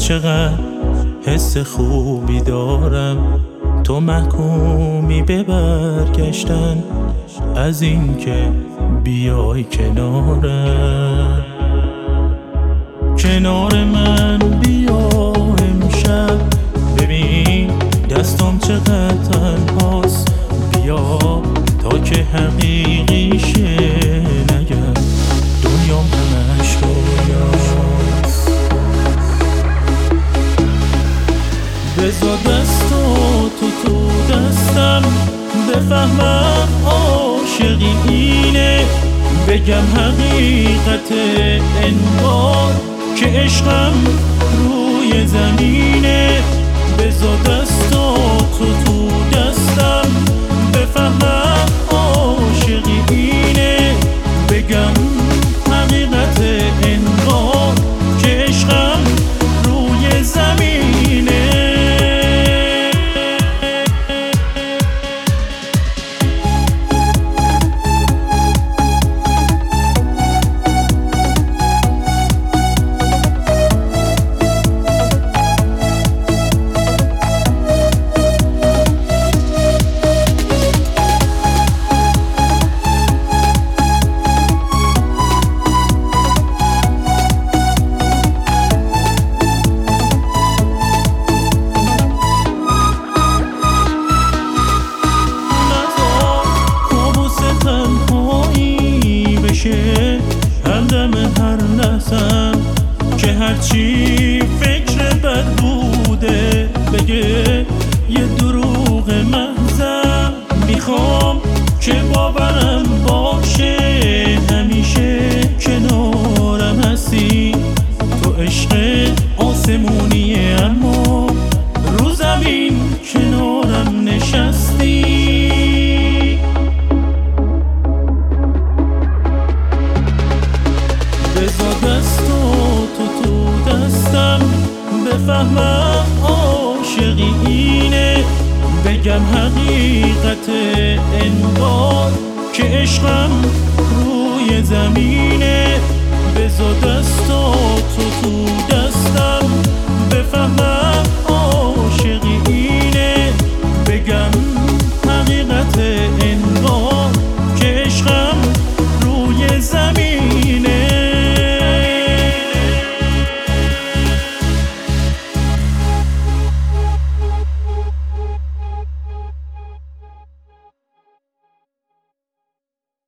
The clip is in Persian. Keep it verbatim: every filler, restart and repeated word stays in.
چقدر حس خوبی دارم، تو محکومی به برگشتن از این که بیای کنارم. کنار من بیا امشب، ببین دستم چقدر تنهاست، بیا تا که حقیقی شه، نگم دنیام همش رویاست. بذار دستاتو تو دستم، بفهمم عاشقی اینه، بگم حقیقت انگار که عشقم روی زمینه. بذار دستاتو تو دستم، بفهمم عاشقی اینه، بگم حقیقت انگار که عشقم روی زمینه. همدم هر لحظم که هرچی فکر بد بوده بگه یه دروغ محضم. میخوام که باورم باشه همیشه کنارم هستی، تو عشق آسمونیه اما رو زمین کنارم نشستی. بذار دستاتو تو دستم، بفهمم عاشقی اینه، بگم حقیقت انگار که عشقم روی زمینه. بذار دستاتو